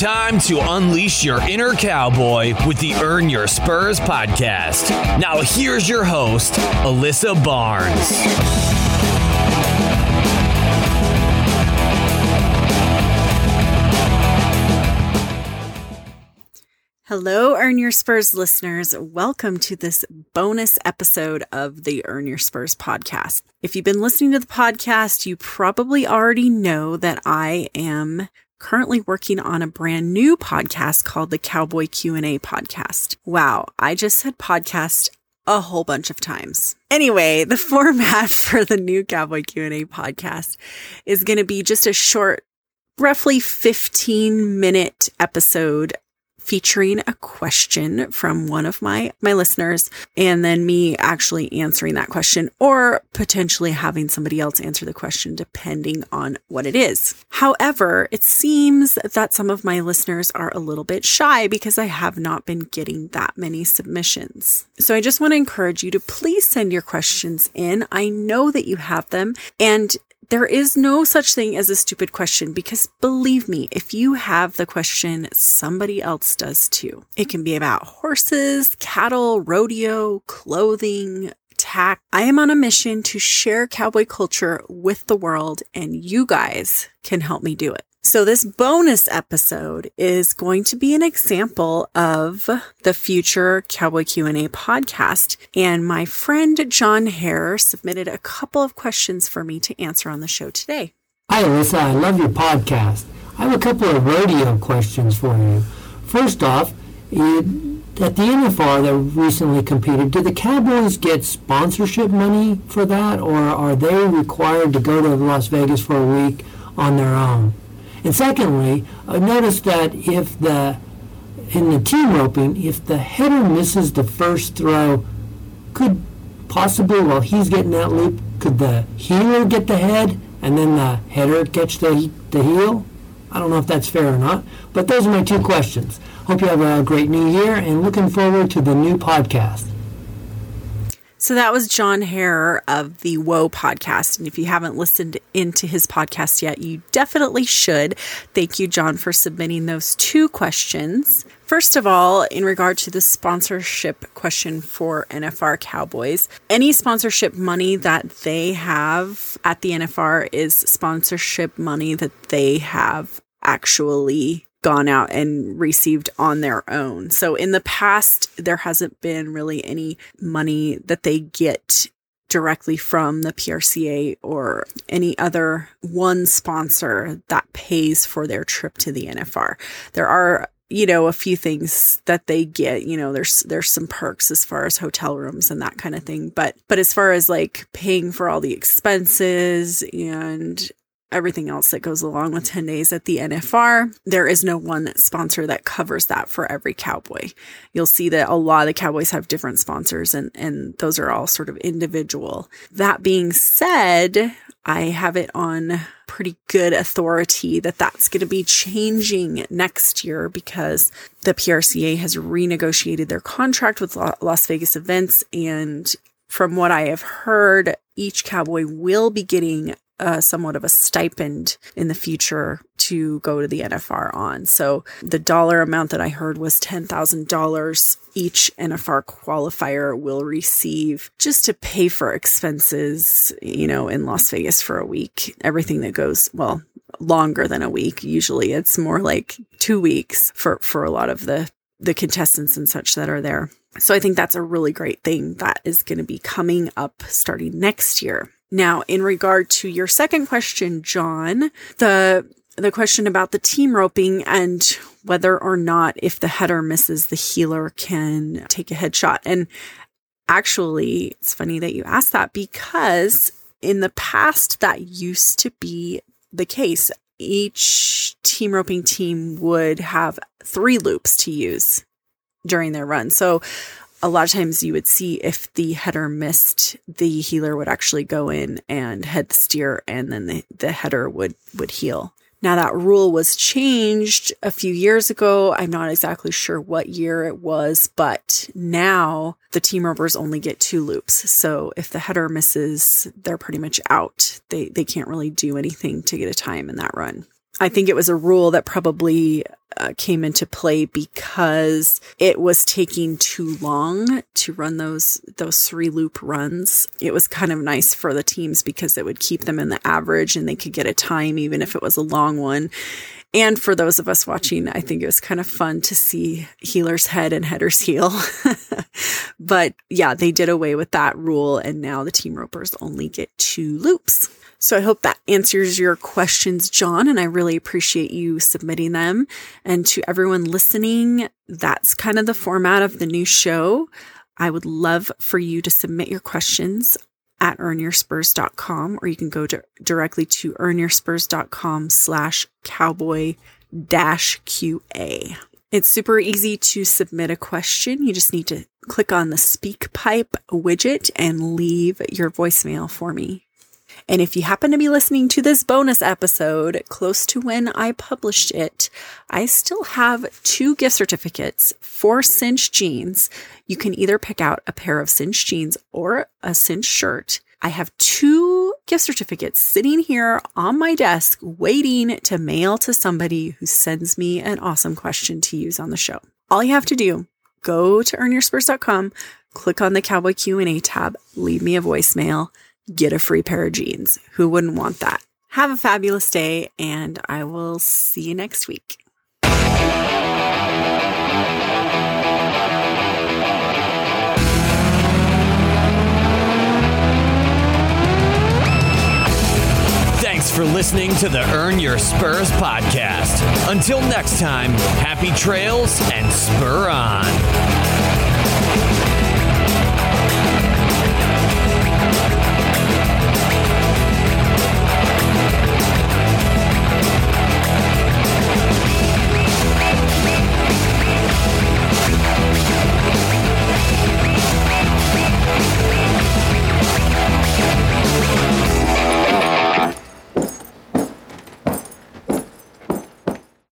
time to unleash your inner cowboy with the Earn Your Spurs podcast. Now here's your host, Alyssa Barnes. Hello, Earn Your Spurs listeners. Welcome to this bonus episode of the Earn Your Spurs podcast. If you've been listening to the podcast, you probably already know that I am currently working on a brand new podcast called the Cowboy Q&A podcast. Wow, I just said podcast a whole bunch of times. Anyway, the format for the new Cowboy Q&A podcast is going to be just a short, roughly 15-minute episode featuring a question from one of my listeners, and then me actually answering that question or potentially having somebody else answer the question depending on what it is. However, it seems that some of my listeners are a little bit shy because I have not been getting that many submissions. So I just want to encourage you to please send your questions in. I know that you have them, and there is no such thing as a stupid question because believe me, if you have the question, somebody else does too. It can be about horses, cattle, rodeo, clothing, tack. I am on a mission to share cowboy culture with the world, and you guys can help me do it. So this bonus episode is going to be an example of the future Cowboy Q&A podcast. And my friend John Hare submitted a couple of questions for me to answer on the show today. Hi, Alyssa. I love your podcast. I have a couple of rodeo questions for you. First off, at the NFR that recently competed, do the Cowboys get sponsorship money for that, or are they required to go to Las Vegas for a week on their own? And secondly, I noticed that in the team roping, if the header misses the first throw, could possibly, while he's getting that loop, could the heeler get the head and then the header catch the heel? I don't know if that's fair or not, but those are my two questions. Hope you have a great new year and looking forward to the new podcast. So that was John Hare of the Whoa podcast. And if you haven't listened into his podcast yet, you definitely should. Thank you, John, for submitting those two questions. First of all, in regard to the sponsorship question for NFR Cowboys, any sponsorship money that they have at the NFR is sponsorship money that they have actually gone out and received on their own. So in the past, there hasn't been really any money that they get directly from the PRCA or any other one sponsor that pays for their trip to the NFR. There are, a few things that they get, there's some perks as far as hotel rooms and that kind of thing. But as far as like paying for all the expenses and everything else that goes along with 10 days at the NFR, there is no one sponsor that covers that for every cowboy. You'll see that a lot of the cowboys have different sponsors, and those are all sort of individual. That being said, I have it on pretty good authority that that's going to be changing next year because the PRCA has renegotiated their contract with Las Vegas Events. And from what I have heard, each cowboy will be getting somewhat of a stipend in the future to go to the NFR on. So the dollar amount that I heard was $10,000 each NFR qualifier will receive just to pay for expenses, in Las Vegas for a week. Everything that goes, longer than a week. Usually it's more like 2 weeks for a lot of the contestants and such that are there. So I think that's a really great thing that is going to be coming up starting next year. Now, in regard to your second question, John, the question about the team roping and whether or not if the header misses, the heeler can take a headshot. And actually, it's funny that you asked that because in the past, that used to be the case. Each team roping team would have 3 loops to use during their run. So a lot of times you would see if the header missed, the heeler would actually go in and head the steer, and then the header would heel. Now that rule was changed a few years ago. I'm not exactly sure what year it was, but now the team ropers only get 2 loops. So if the header misses, they're pretty much out. They can't really do anything to get a time in that run. I think it was a rule that probably came into play because it was taking too long to run those 3-loop runs. It was kind of nice for the teams because it would keep them in the average and they could get a time even if it was a long one. And for those of us watching, I think it was kind of fun to see healer's head and header's heel. But yeah, they did away with that rule and now the team ropers only get 2 loops. So I hope that answers your questions, John, and I really appreciate you submitting them. And to everyone listening, that's kind of the format of the new show. I would love for you to submit your questions at earnyourspurs.com, or you can go directly to earnyourspurs.com/cowboy-QA. It's super easy to submit a question. You just need to click on the SpeakPipe widget and leave your voicemail for me. And if you happen to be listening to this bonus episode close to when I published it, I still have 2 gift certificates for Cinch jeans. You can either pick out a pair of Cinch jeans or a Cinch shirt. I have 2 gift certificates sitting here on my desk waiting to mail to somebody who sends me an awesome question to use on the show. All you have to do, go to earnyourspurs.com, click on the Cowboy Q&A tab, leave me a voicemail, get a free pair of jeans. Who wouldn't want that? Have a fabulous day, and I will see you next week. Thanks for listening to the Earn Your Spurs podcast. Until next time, happy trails and spur on.